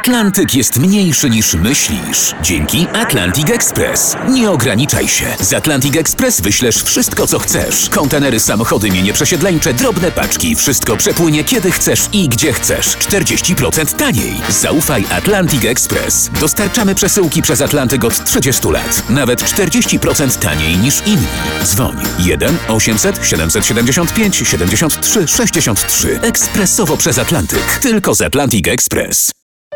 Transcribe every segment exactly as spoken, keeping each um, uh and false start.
Atlantyk jest mniejszy niż myślisz. Dzięki Atlantic Express. Nie ograniczaj się. Z Atlantic Express wyślesz wszystko, co chcesz. Kontenery, samochody, mienie przesiedleńcze, drobne paczki. Wszystko przepłynie kiedy chcesz i gdzie chcesz. czterdzieści procent taniej. Zaufaj Atlantic Express. Dostarczamy przesyłki przez Atlantyk od trzydziestu lat. Nawet czterdzieści procent taniej niż inni. Dzwoń jeden osiemset siedemset siedemdziesiąt pięć siedemdziesiąt trzy sześćdziesiąt trzy. Ekspresowo przez Atlantyk. Tylko z Atlantic Express.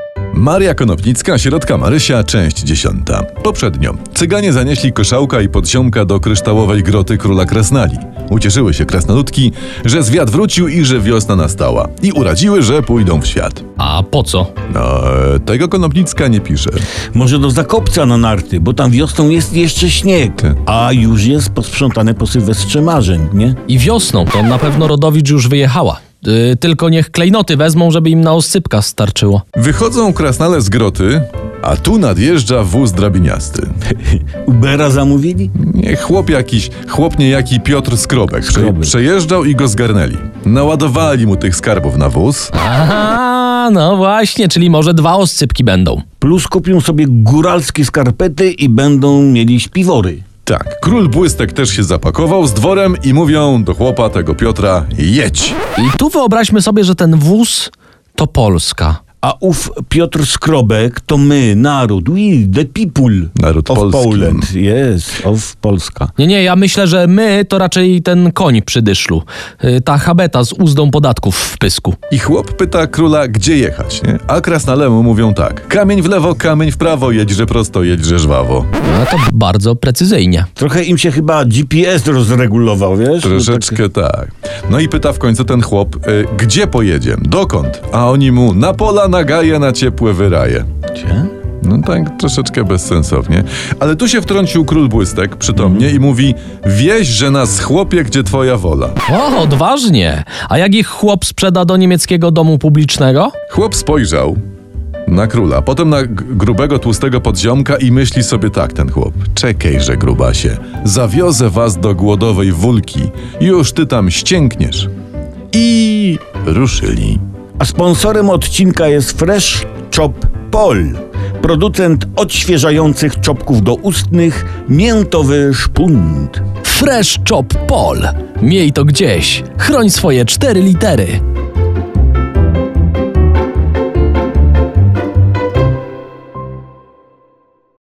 Maria Konopnicka, sierotka Marysia, część dziesiąta. Poprzednio cyganie zanieśli koszałka i podziomka do kryształowej groty króla krasnali. Ucieszyły się krasnoludki, że zwiat wrócił i że wiosna nastała. I uradziły, że pójdą w świat. A po co? No, tego Konopnicka nie pisze. Może do Zakopca na narty, bo tam wiosną jest jeszcze śnieg, a już jest posprzątane po sylwestrze marzeń, nie? I wiosną to na pewno Rodowicz już wyjechała. Yy, tylko niech klejnoty wezmą, żeby im na oscypka starczyło. Wychodzą krasnale z groty, a tu nadjeżdża wóz drabiniasty. Ubera zamówili? Nie, chłop jakiś, chłop niejaki Piotr Skrobek. Prze- Skrobek. Przejeżdżał i go zgarnęli. Naładowali mu tych skarbów na wóz. Aha, no właśnie, czyli może dwa oscypki będą. Plus kupią sobie góralskie skarpety i będą mieli śpiwory. Tak, król Błystek też się zapakował z dworem i mówią do chłopa tego Piotra: jedź. I tu wyobraźmy sobie, że ten wóz to Polska. A ów Piotr Skrobek to my, naród, we, the people Naród of polski. Poland. Yes, of Polska. Nie, nie, ja myślę, że my to raczej ten koń przy dyszlu. Yy, ta habeta z uzdą podatków w pysku. I chłop pyta króla, gdzie jechać, nie? A krasnale mu mówią tak: kamień w lewo, kamień w prawo, jedźże prosto, jedźże żwawo. No to bardzo precyzyjnie. Trochę im się chyba G P S rozregulował, wiesz? Troszeczkę tak. No i pyta w końcu ten chłop, y, gdzie pojedziemy, dokąd? A oni mu: na pola, na gaje, na ciepłe wyraje. Gdzie? No tak troszeczkę bezsensownie. Ale tu się wtrącił król Błystek przytomnie i mówi: wieź, że nas chłopie, gdzie twoja wola. O, odważnie. A jak ich chłop sprzeda do niemieckiego domu publicznego? Chłop spojrzał na króla, potem na g- grubego, tłustego podziomka i myśli sobie tak ten chłop: czekajże, grubasie, zawiozę was do głodowej wólki, już ty tam ściękniesz. I ruszyli. A sponsorem odcinka jest Fresh Chop Pol, producent odświeżających czopków do ustnych, miętowy szpunt. Fresh Chop Pol. Miej to gdzieś. Chroń swoje cztery litery.